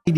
Il est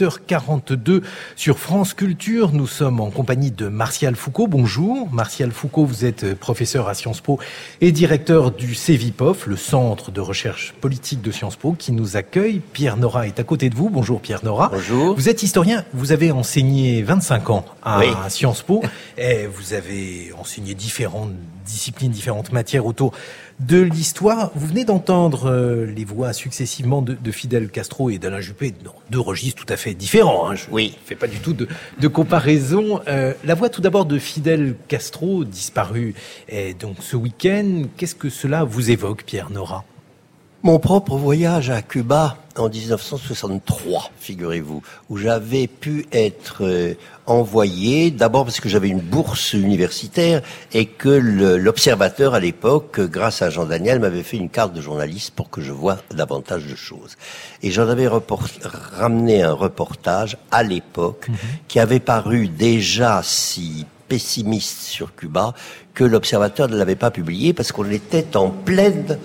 7h42 sur France Culture. Nous sommes en compagnie de Martial Foucault. Bonjour. Martial Foucault, vous êtes professeur à Sciences Po et directeur du CEVIPOF, le Centre de recherche politique de Sciences Po, qui nous accueille. Pierre Nora est à côté de vous. Bonjour Pierre Nora. Bonjour. Vous êtes historien. Vous avez enseigné 25 ans à Sciences Po. Et vous avez enseigné différentes disciplines, différentes matières autour de l'histoire. Vous venez d'entendre les voix successivement de Fidel Castro et d'Alain Juppé dans deux registres tout à fait différents. Je ne fais pas du tout de comparaison. La voix tout d'abord de Fidel Castro, disparu donc ce week-end. Qu'est-ce que cela vous évoque, Pierre Nora ? Mon propre voyage à Cuba en 1963, figurez-vous, où j'avais pu être envoyé, d'abord parce que j'avais une bourse universitaire et que l'observateur à l'époque, grâce à Jean Daniel, m'avait fait une carte de journaliste pour que je voie davantage de choses. Et j'en avais ramené un reportage à l'époque qui avait paru déjà si pessimiste sur Cuba que l'observateur ne l'avait pas publié parce qu'on était en pleine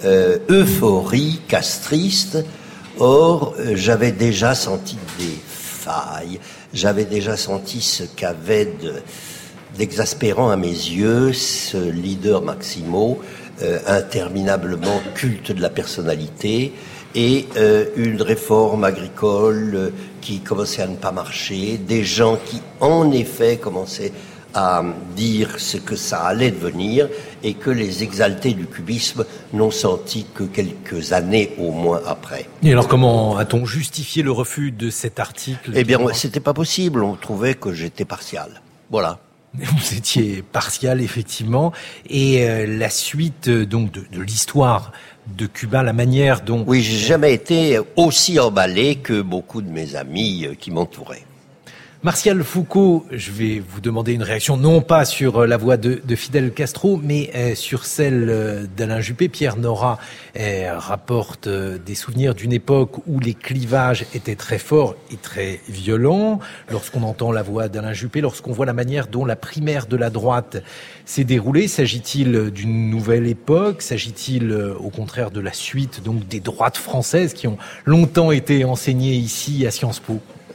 euphorie castriste. Or, j'avais déjà senti des failles, j'avais déjà senti ce qu'avait d'exaspérant à mes yeux ce leader Maximo, interminablement culte de la personnalité, et une réforme agricole qui commençait à ne pas marcher, des gens qui, en effet, commençaient à dire ce que ça allait devenir et que les exaltés du cubisme n'ont senti que quelques années au moins après. Et alors comment a-t-on justifié le refus de cet article ? Eh bien, c'était pas possible. On trouvait que j'étais partial. Voilà. Vous étiez partial, effectivement. Et la suite donc de l'histoire de Cuba, la manière dont... Oui, j'ai jamais été aussi emballé que beaucoup de mes amis qui m'entouraient. Martial Foucault, je vais vous demander une réaction, non pas sur la voix de Fidel Castro, mais sur celle d'Alain Juppé. Pierre Nora rapporte des souvenirs d'une époque où les clivages étaient très forts et très violents. Lorsqu'on entend la voix d'Alain Juppé, lorsqu'on voit la manière dont la primaire de la droite s'est déroulée, s'agit-il d'une nouvelle époque ? S'agit-il au contraire de la suite donc des droites françaises qui ont longtemps été enseignées ici à Sciences Po ?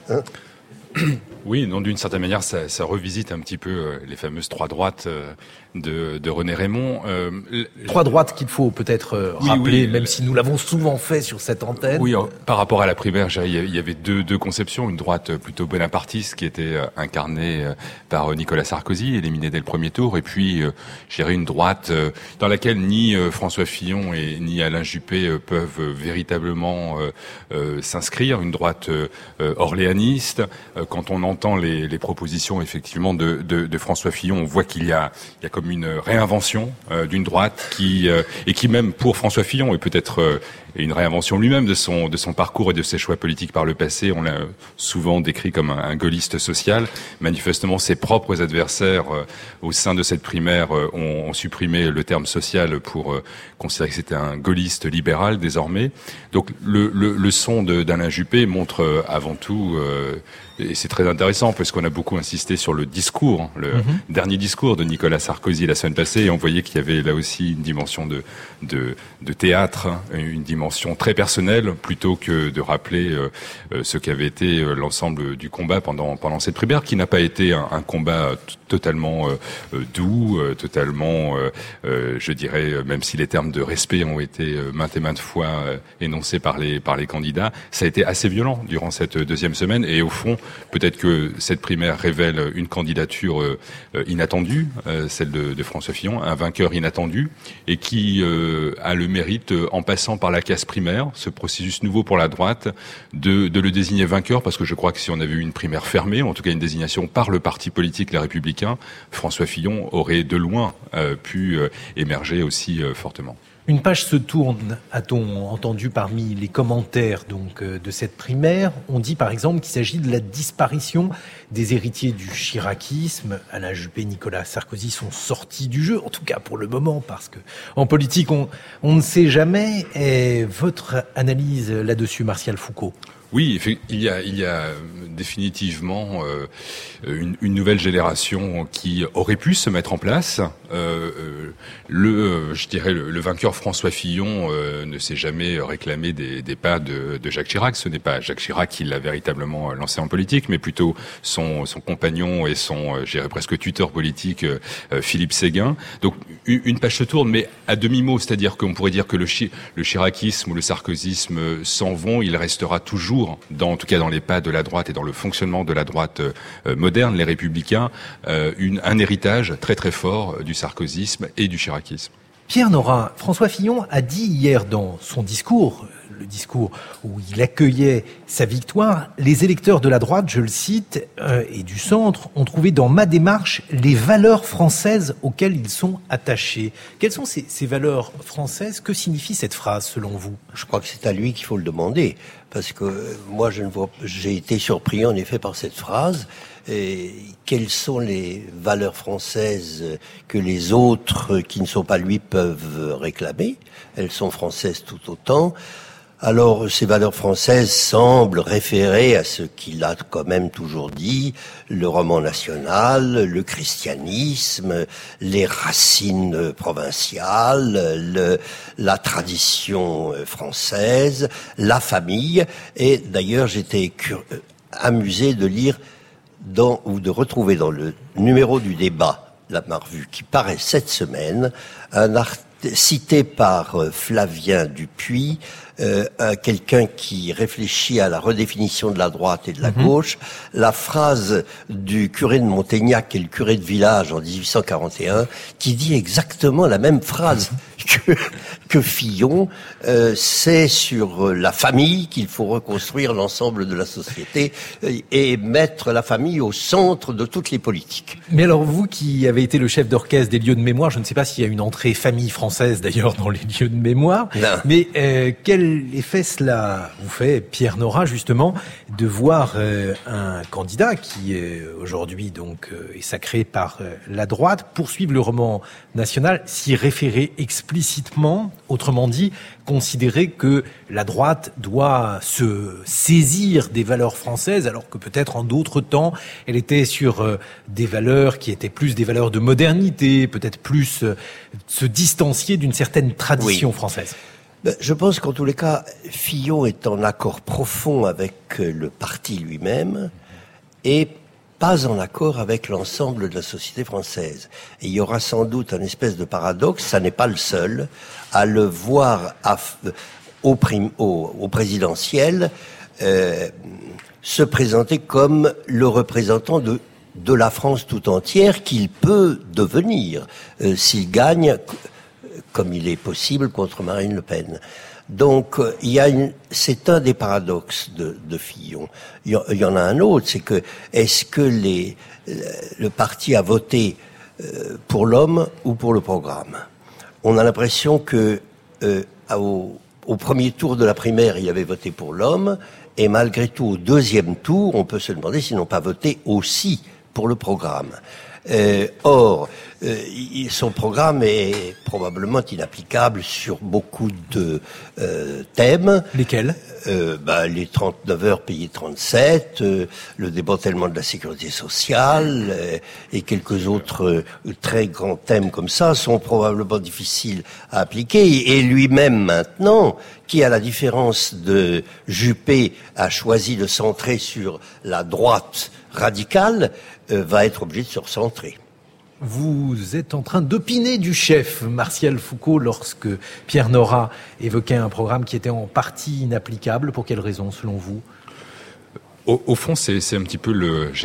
Oui, non, d'une certaine manière, ça revisite un petit peu les fameuses trois droites de René Raymond. Trois droites qu'il faut peut-être rappeler, même si nous l'avons souvent fait sur cette antenne. Oui, par rapport à la primaire, il y avait deux conceptions. Une droite plutôt bonapartiste qui était incarnée par Nicolas Sarkozy, éliminé dès le premier tour, et puis une droite dans laquelle ni François Fillon et ni Alain Juppé peuvent véritablement s'inscrire. Une droite orléaniste. Quand on entend les propositions effectivement de François Fillon, on voit qu'il y a comme une réinvention d'une droite qui même pour François Fillon est peut-être une réinvention lui-même de son parcours et de ses choix politiques par le passé. On l'a souvent décrit comme un gaulliste social. Manifestement, ses propres adversaires au sein de cette primaire ont supprimé le terme social pour considérer que c'était un gaulliste libéral désormais. Donc le son d'Alain Juppé montre avant tout et c'est très intéressant parce qu'on a beaucoup insisté sur le discours, dernier discours de Nicolas Sarkozy la semaine passée, et on voyait qu'il y avait là aussi une dimension de théâtre, une dimension très personnelle, plutôt que de rappeler ce qu'avait été l'ensemble du combat pendant cette primaire, qui n'a pas été un combat totalement doux, totalement, je dirais, même si les termes de respect ont été maintes et maintes fois énoncés par les candidats, ça a été assez violent durant cette deuxième semaine, et au fond, peut-être que cette primaire révèle une candidature inattendue, celle de François Fillon, un vainqueur inattendu, et qui a le mérite, en passant par la case primaire, ce processus nouveau pour la droite, de le désigner vainqueur, parce que je crois que si on avait eu une primaire fermée, en tout cas une désignation par le parti politique Les Républicains, François Fillon aurait de loin pu émerger aussi fortement. Une page se tourne, a-t-on entendu parmi les commentaires donc de cette primaire. On dit par exemple qu'il s'agit de la disparition des héritiers du chiracisme. Alain Juppé, Nicolas Sarkozy sont sortis du jeu, en tout cas pour le moment, parce que en politique on ne sait jamais. Et votre analyse là-dessus, Martial Foucault ? Oui, il y a définitivement une nouvelle génération qui aurait pu se mettre en place. Je dirais le vainqueur François Fillon ne s'est jamais réclamé des pas de Jacques Chirac. Ce n'est pas Jacques Chirac qui l'a véritablement lancé en politique, mais plutôt son compagnon et son, je dirais presque tuteur politique, Philippe Séguin. Donc une page se tourne, mais à demi-mot, c'est-à-dire qu'on pourrait dire que le chiracisme ou le sarkozysme s'en vont, il restera toujours, en tout cas dans les pas de la droite et dans le fonctionnement de la droite moderne, les Républicains, un héritage très très fort du sarkozysme et du chiracisme. Pierre Nora, François Fillon a dit hier dans son discours, le discours où il accueillait sa victoire, les électeurs de la droite, je le cite, et du centre, ont trouvé dans ma démarche les valeurs françaises auxquelles ils sont attachés. Quelles sont ces valeurs françaises? Que signifie cette phrase selon vous? Je crois que c'est à lui qu'il faut le demander, parce que moi j'ai été surpris en effet par cette phrase. Et quelles sont les valeurs françaises que les autres qui ne sont pas lui peuvent réclamer? Elles sont françaises tout autant. Alors, ces valeurs françaises semblent référer à ce qu'il a quand même toujours dit, le roman national, le christianisme, les racines provinciales, la tradition française, la famille. Et d'ailleurs, j'étais amusé de lire ou de retrouver dans le numéro du débat, la Marvue, qui paraît cette semaine, un article cité par Flavien Dupuis, quelqu'un qui réfléchit à la redéfinition de la droite et de la gauche, la phrase du curé de Montaignac, qui est le curé de village en 1841, qui dit exactement la même phrase que Fillon. C'est sur la famille qu'il faut reconstruire l'ensemble de la société et mettre la famille au centre de toutes les politiques. Mais alors vous qui avez été le chef d'orchestre des lieux de mémoire, je ne sais pas s'il y a une entrée famille française d'ailleurs dans les lieux de mémoire, non. Mais quel effet cela vous fait, Pierre Nora, justement, de voir un candidat qui aujourd'hui donc est sacré par la droite poursuivre le roman national, s'y référer explicitement, autrement dit, considérer que la droite doit se saisir des valeurs françaises, alors que peut-être en d'autres temps, elle était sur des valeurs qui étaient plus des valeurs de modernité, peut-être plus se distancier d'une certaine tradition française. Je pense qu'en tous les cas, Fillon est en accord profond avec le parti lui-même et pas en accord avec l'ensemble de la société française. Et il y aura sans doute un espèce de paradoxe, ça n'est pas le seul, à le voir au présidentiel se présenter comme le représentant de la France tout entière qu'il peut devenir s'il gagne comme il est possible contre Marine Le Pen. Donc, c'est un des paradoxes de Fillon. Il y en a un autre, c'est que, est-ce que le parti a voté pour l'homme ou pour le programme? On a l'impression que, au premier tour de la primaire, il avait voté pour l'homme, et malgré tout, au deuxième tour, on peut se demander s'ils n'ont pas voté aussi pour le programme. Or, son programme est probablement inapplicable sur beaucoup de thèmes. Lesquels? Les 39 heures payées 37, le démantèlement de la sécurité sociale et quelques autres très grands thèmes comme ça sont probablement difficiles à appliquer. Et lui-même maintenant, qui à la différence de Juppé a choisi de centrer sur la droite radicale, va être obligé de se recentrer. Vous êtes en train d'opiner du chef, Martial Foucault, lorsque Pierre Nora évoquait un programme qui était en partie inapplicable. Pour quelles raisons, selon vous ? Au fond, c'est un petit peu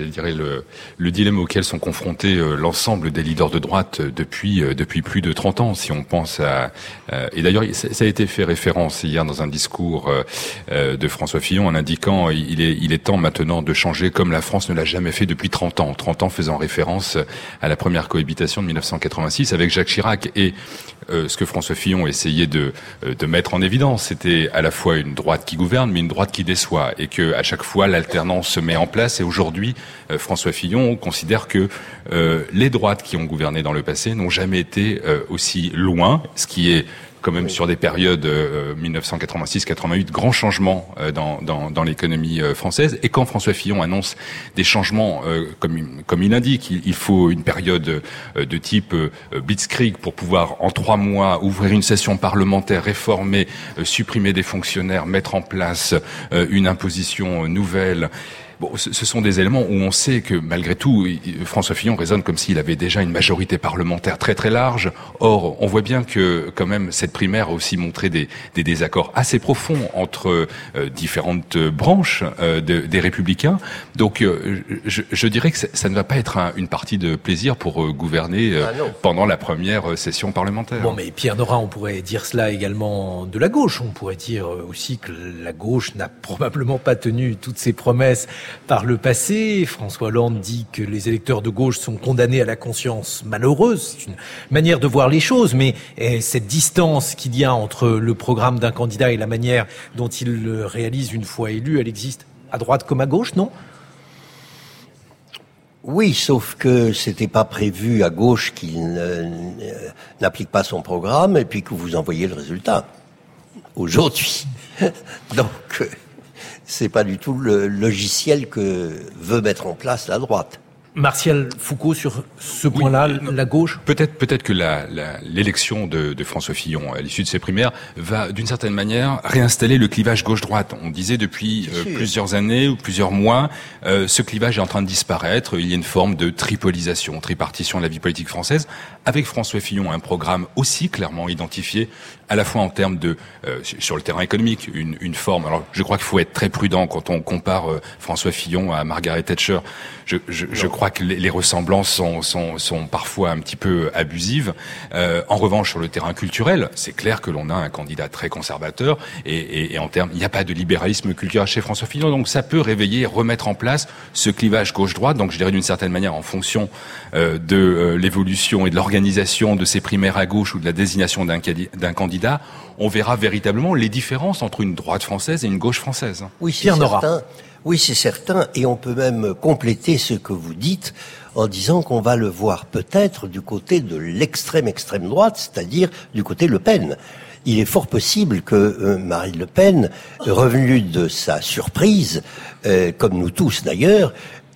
le dilemme auquel sont confrontés l'ensemble des leaders de droite depuis plus de 30 ans. Si on pense et d'ailleurs, ça a été fait référence hier dans un discours de François Fillon en indiquant il est temps maintenant de changer comme la France ne l'a jamais fait depuis 30 ans. 30 ans faisant référence à la première cohabitation de 1986 avec Jacques Chirac. Et ce que François Fillon essayait de mettre en évidence, c'était à la fois une droite qui gouverne, mais une droite qui déçoit, et que à chaque fois l'alternance se met en place. Et aujourd'hui, François Fillon considère que les droites qui ont gouverné dans le passé n'ont jamais été aussi loin, ce qui est quand même sur des périodes 1986-88, grands changements dans l'économie française. Et quand François Fillon annonce des changements, comme il indique, il faut une période de type blitzkrieg pour pouvoir en 3 mois ouvrir une session parlementaire, réformer, supprimer des fonctionnaires, mettre en place une imposition nouvelle. Bon, ce sont des éléments où on sait que malgré tout, François Fillon raisonne comme s'il avait déjà une majorité parlementaire très très large. Or, on voit bien que quand même cette primaire a aussi montré des désaccords assez profonds entre différentes branches des Républicains. Donc, je dirais que ça ne va pas être une partie de plaisir pour gouverner pendant la première session parlementaire. Bon, mais Pierre Nora, on pourrait dire cela également de la gauche. On pourrait dire aussi que la gauche n'a probablement pas tenu toutes ses promesses par le passé. François Hollande dit que les électeurs de gauche sont condamnés à la conscience malheureuse. C'est une manière de voir les choses, mais cette distance qu'il y a entre le programme d'un candidat et la manière dont il le réalise une fois élu, elle existe à droite comme à gauche, non ? Oui, sauf que c'était pas prévu à gauche qu'il n'applique pas son programme et puis que vous envoyez le résultat aujourd'hui. Donc, c'est pas du tout le logiciel que veut mettre en place la droite. Martial Foucault, sur ce point-là, la gauche ? Peut-être que l'élection de François Fillon à l'issue de ces primaires va, d'une certaine manière, réinstaller le clivage gauche-droite. On disait depuis plusieurs années ou plusieurs mois, ce clivage est en train de disparaître. Il y a une forme de tripartition de la vie politique française. Avec François Fillon, un programme aussi clairement identifié, à la fois en termes de sur le terrain économique, une forme. Alors, je crois qu'il faut être très prudent quand on compare François Fillon à Margaret Thatcher. Je crois que les ressemblances sont parfois un petit peu abusives. En revanche, sur le terrain culturel, c'est clair que l'on a un candidat très conservateur et en termes, il n'y a pas de libéralisme culturel chez François Fillon, donc ça peut réveiller, remettre en place ce clivage gauche-droite. Donc je dirais d'une certaine manière, en fonction de l'évolution et de l'organisation de ces primaires à gauche ou de la désignation d'un candidat, on verra véritablement les différences entre une droite française et une gauche française. Oui, c'est certain. Oui, c'est certain, et on peut même compléter ce que vous dites en disant qu'on va le voir peut-être du côté de l'extrême droite, c'est-à-dire du côté Le Pen. Il est fort possible que Marine Le Pen, revenue de sa surprise, comme nous tous d'ailleurs,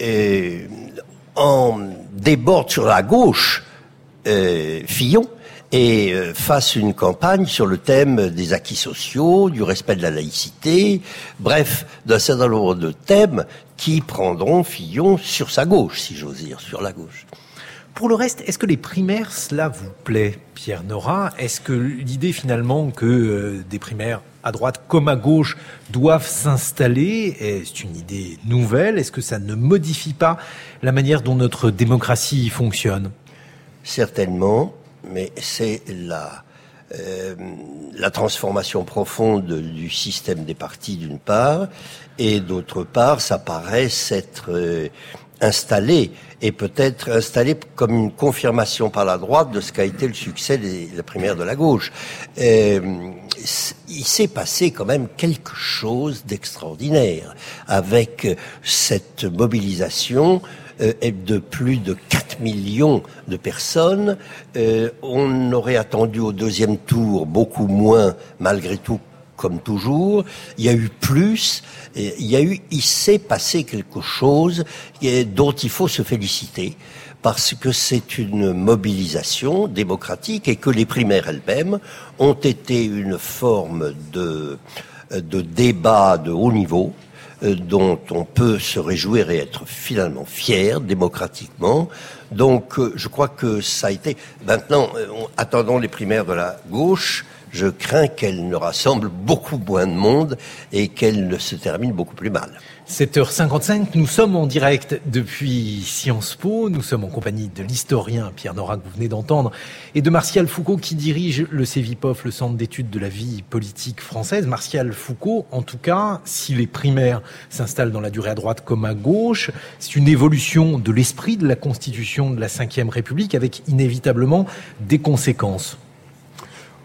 en déborde sur la gauche Fillon, et fasse une campagne sur le thème des acquis sociaux, du respect de la laïcité, bref, d'un certain nombre de thèmes qui prendront Fillon sur sa gauche, si j'ose dire, sur la gauche. Pour le reste, est-ce que les primaires, cela vous plaît, Pierre Nora ? Est-ce que l'idée finalement que des primaires à droite comme à gauche doivent s'installer, c'est une idée nouvelle ? Est-ce que ça ne modifie pas la manière dont notre démocratie fonctionne ? Certainement. Mais c'est la transformation profonde du système des partis d'une part, et d'autre part, ça paraît s'être installé, et peut-être installé comme une confirmation par la droite de ce qu'a été le succès de la primaire de la gauche. Il s'est passé quand même quelque chose d'extraordinaire avec cette mobilisation de plus de 4 millions de personnes. On aurait attendu au deuxième tour beaucoup moins, malgré tout, comme toujours. Il y a eu plus. Il s'est passé quelque chose dont il faut se féliciter, parce que c'est une mobilisation démocratique et que les primaires elles-mêmes ont été une forme de débat de haut niveau, dont on peut se réjouir et être finalement fier démocratiquement. Donc je crois que ça a été... Maintenant, attendons les primaires de la gauche. Je crains qu'elles ne rassemblent beaucoup moins de monde et qu'elles ne se terminent beaucoup plus mal. 7h55, nous sommes en direct depuis Sciences Po. Nous sommes en compagnie de l'historien Pierre Nora que vous venez d'entendre et de Martial Foucault qui dirige le CEVIPOF, le Centre d'études de la vie politique française. Martial Foucault, en tout cas, si les primaires s'installent dans la durée à droite comme à gauche, c'est une évolution de l'esprit de la Constitution de la Ve République avec inévitablement des conséquences.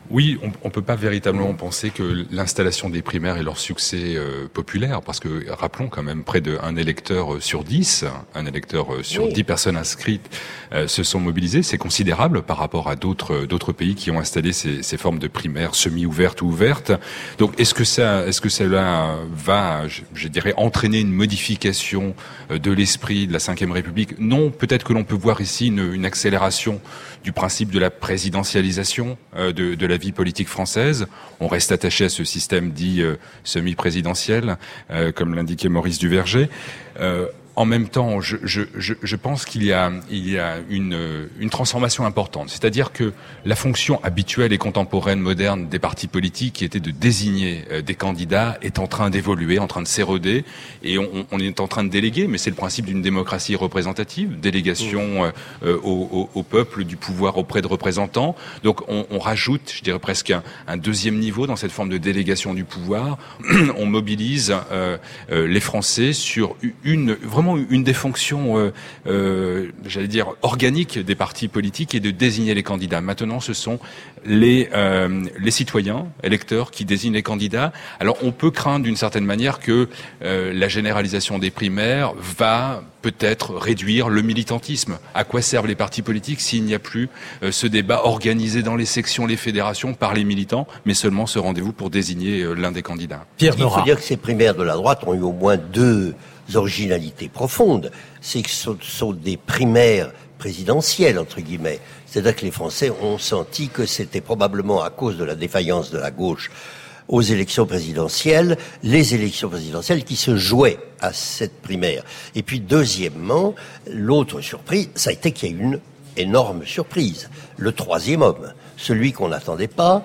Oui, on peut pas véritablement penser que l'installation des primaires est leur succès populaire, parce que rappelons quand même près d'un électeur sur 10, un électeur sur 10 personnes inscrites se sont mobilisés. C'est considérable par rapport à d'autres pays qui ont installé ces formes de primaires semi-ouvertes ou ouvertes. Donc est-ce que cela va, je dirais, entraîner une modification de l'esprit de la Ve République? Non, peut-être que l'on peut voir ici une accélération du principe de la présidentialisation de la vie politique française. On reste attaché à ce système dit semi-présidentiel, comme l'indiquait Maurice Duverger. En même temps, je pense qu'il y a une transformation importante. C'est-à-dire que la fonction habituelle et contemporaine, moderne des partis politiques, qui était de désigner des candidats, est en train d'évoluer, en train de s'éroder, et on est en train de déléguer, mais c'est le principe d'une démocratie représentative, délégation au peuple du pouvoir auprès de représentants. Donc on rajoute, je dirais presque un deuxième niveau dans cette forme de délégation du pouvoir. On mobilise les Français sur vraiment une des fonctions, j'allais dire, organiques des partis politiques, est de désigner les candidats. Maintenant, ce sont les citoyens, électeurs, qui désignent les candidats. Alors, on peut craindre d'une certaine manière que la généralisation des primaires va peut-être réduire le militantisme. À quoi servent les partis politiques s'il n'y a plus ce débat organisé dans les sections, les fédérations, par les militants, mais seulement ce rendez-vous pour désigner l'un des candidats? Pierre Nora. Il faut dire que ces primaires de la droite ont eu au moins deux originalités profondes. C'est que ce sont des primaires présidentielles, entre guillemets. C'est-à-dire que les Français ont senti que c'était probablement à cause de la défaillance de la gauche aux élections présidentielles, les élections présidentielles qui se jouaient à cette primaire. Et puis, deuxièmement, l'autre surprise, ça a été qu'il y a eu une énorme surprise. Le troisième homme, celui qu'on n'attendait pas,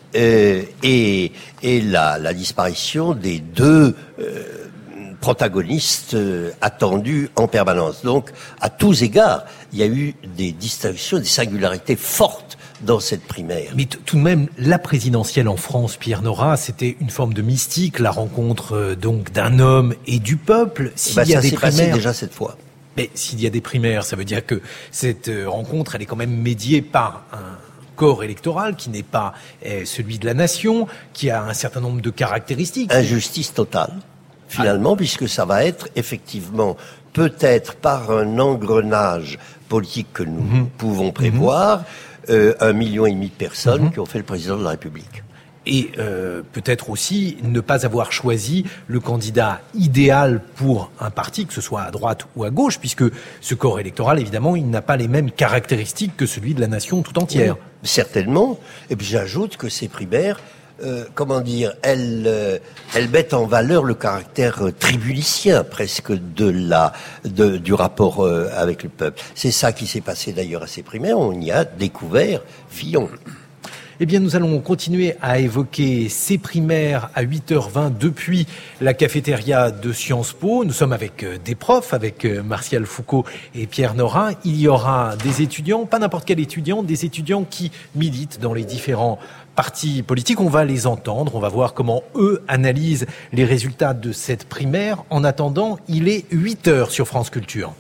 et la disparition des deux protagonistes attendus en permanence. Donc, à tous égards, il y a eu des distinctions, des singularités fortes dans cette primaire. Mais tout de même, la présidentielle en France, Pierre Nora, c'était une forme de mystique, la rencontre donc d'un homme et du peuple. S'il y a des primaires, passé déjà cette fois. Mais s'il y a des primaires, ça veut dire que cette rencontre, elle est quand même médiée par un corps électoral qui n'est pas celui de la nation, qui a un certain nombre de caractéristiques. Injustice totale, finalement, puisque ça va être effectivement, peut-être par un engrenage politique que nous pouvons prévoir, 1,5 million de personnes qui ont fait le président de la République. Et peut-être aussi ne pas avoir choisi le candidat idéal pour un parti, que ce soit à droite ou à gauche, puisque ce corps électoral, évidemment, il n'a pas les mêmes caractéristiques que celui de la nation tout entière. Oui, certainement. Et puis j'ajoute que ces primaires, elles mettent en valeur le caractère tribunicien presque du rapport avec le peuple. C'est ça qui s'est passé d'ailleurs à ces primaires. On y a découvert Fillon. Eh bien, nous allons continuer à évoquer ces primaires à 8h20 depuis la cafétéria de Sciences Po. Nous sommes avec des profs, avec Martial Foucault et Pierre Nora. Il y aura des étudiants, pas n'importe quel étudiant, des étudiants qui militent dans les différents partis politiques. On va les entendre, on va voir comment eux analysent les résultats de cette primaire. En attendant, il est 8h sur France Culture.